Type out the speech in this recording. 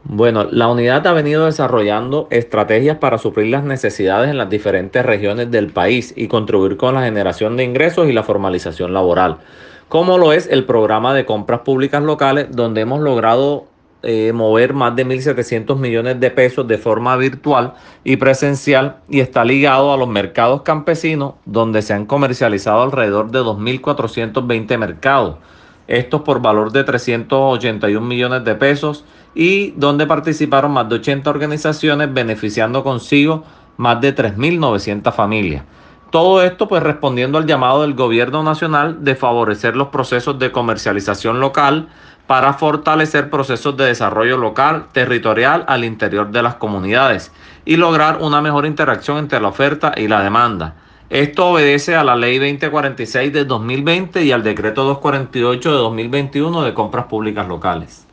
Bueno, la unidad ha venido desarrollando estrategias para suplir las necesidades en las diferentes regiones del país y contribuir con la generación de ingresos y la formalización laboral, como lo es el programa de compras públicas locales, donde hemos logrado mover más de 1.700 millones de pesos de forma virtual y presencial y está ligado a los mercados campesinos, donde se han comercializado alrededor de 2.420 mercados. Estos por valor de 381 millones de pesos y donde participaron más de 80 organizaciones beneficiando consigo más de 3.900 familias. Todo esto pues respondiendo al llamado del gobierno nacional de favorecer los procesos de comercialización local para fortalecer procesos de desarrollo local, territorial al interior de las comunidades y lograr una mejor interacción entre la oferta y la demanda. Esto obedece a la Ley 2046 de 2020 y al Decreto 248 de 2021 de compras públicas locales.